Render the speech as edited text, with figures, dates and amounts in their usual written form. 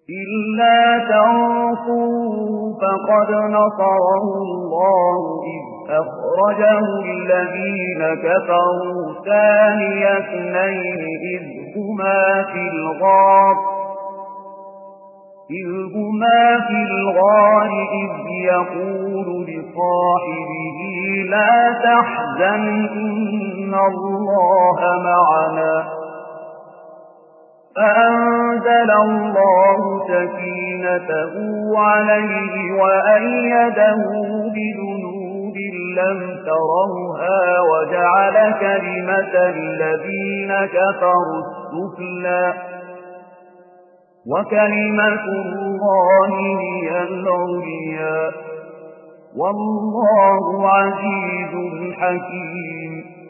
إلا تنصروا فقد نصره الله إذ أخرجه الذين كفروا ثاني اثنين إذ هما في الغار إذ يقول لصاحبه لا تحزن إن الله معنا فأنزل الله سكينته عليه وأيده بجنود لم تروها وجعل كلمة الذين كفروا السفلى وكلمة الله هي العليا والله عزيز حكيم.